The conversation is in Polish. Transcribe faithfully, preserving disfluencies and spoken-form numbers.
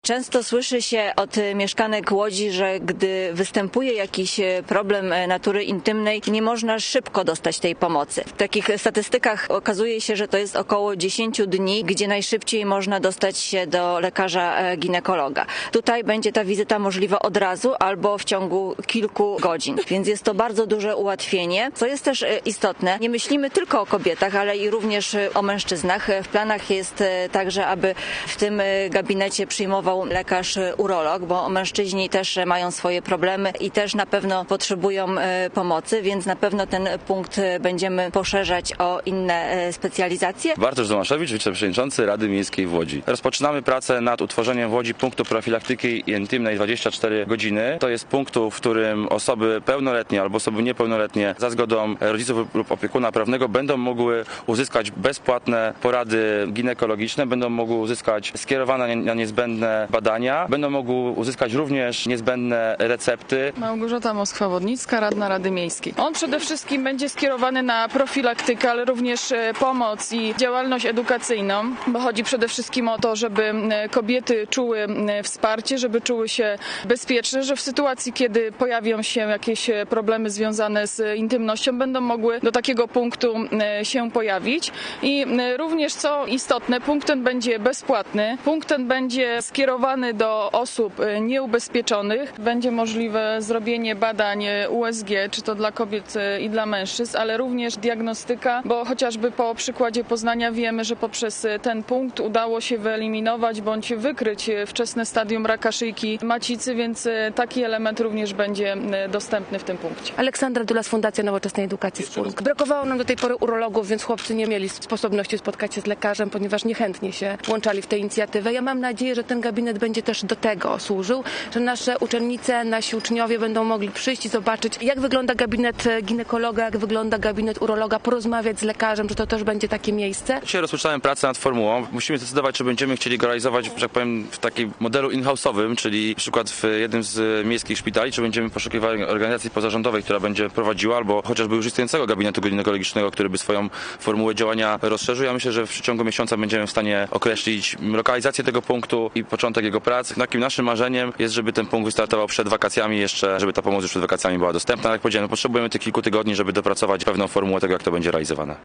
Często słyszy się od mieszkanek Łodzi, że gdy występuje jakiś problem natury intymnej, nie można szybko dostać tej pomocy. W takich statystykach okazuje się, że to jest około dziesięć dni, gdzie najszybciej można dostać się do lekarza ginekologa. Tutaj będzie ta wizyta możliwa od razu albo w ciągu kilku godzin, więc jest to bardzo duże ułatwienie. Co jest też istotne, nie myślimy tylko o kobietach, ale i również o mężczyznach. W planach jest także, aby w tym gabinecie przyjmował lekarz urolog, bo mężczyźni też mają swoje problemy i też na pewno potrzebują pomocy, więc na pewno ten punkt będziemy poszerzać o inne specjalizacje. Bartosz Tomaszewicz, wiceprzewodniczący Rady Miejskiej w Łodzi. Rozpoczynamy pracę nad utworzeniem w Łodzi punktu profilaktyki intymnej dwadzieścia cztery godziny. To jest punktu, w którym osoby pełnoletnie albo osoby niepełnoletnie za zgodą rodziców lub opiekuna prawnego będą mogły uzyskać bezpłatne porady ginekologiczne, będą mogły uzyskać skierowane na niezbędne badania, będą mogły uzyskać również niezbędne recepty. Małgorzata Moskwa-Wodnicka, radna Rady Miejskiej. On przede wszystkim będzie skierowany na profilaktykę, ale również pomoc i działalność edukacyjną, bo chodzi przede wszystkim o to, żeby kobiety czuły wsparcie, żeby czuły się bezpieczne, że w sytuacji, kiedy pojawią się jakieś problemy związane z intymnością, będą mogły do takiego punktu się pojawić. I również, co istotne, punkt ten będzie bezpłatny, punkt ten będzie skierowany do osób nieubezpieczonych. Będzie możliwe zrobienie badań U S G, czy to dla kobiet i dla mężczyzn, ale również diagnostyka, bo chociażby po przykładzie Poznania wiemy, że poprzez ten punkt udało się wyeliminować bądź wykryć wczesne stadium raka szyjki macicy, więc taki element również będzie dostępny w tym punkcie. Aleksandra Dulas, Fundacja Nowoczesnej Edukacji Spółek. Brakowało nam do tej pory urologów, więc chłopcy nie mieli sposobności spotkać się z lekarzem, ponieważ niechętnie się włączali w tę inicjatywę. Ja mam nadzieję, że ten gabinet będzie też do tego służył, że nasze uczennice, nasi uczniowie będą mogli przyjść i zobaczyć, jak wygląda gabinet ginekologa, jak wygląda gabinet urologa, porozmawiać z lekarzem, że to też będzie takie miejsce. Dzisiaj rozpoczynamy pracę nad formułą. Musimy zdecydować, czy będziemy chcieli go realizować, że tak powiem, w takim modelu in-house'owym, czyli na przykład w jednym z miejskich szpitali, czy będziemy poszukiwali organizacji pozarządowej, która będzie prowadziła, albo chociażby już istniejącego gabinetu ginekologicznego, który by swoją formułę działania rozszerzył. Ja myślę, że w przeciągu miesiąca będziemy w stanie określić lokalizację tego punktu i początek jego pracy. Takim naszym marzeniem jest, żeby ten punkt wystartował przed wakacjami jeszcze, żeby ta pomoc już przed wakacjami była dostępna. Jak powiedziałem, potrzebujemy tych kilku tygodni, żeby dopracować pewną formułę tego, jak to będzie realizowane.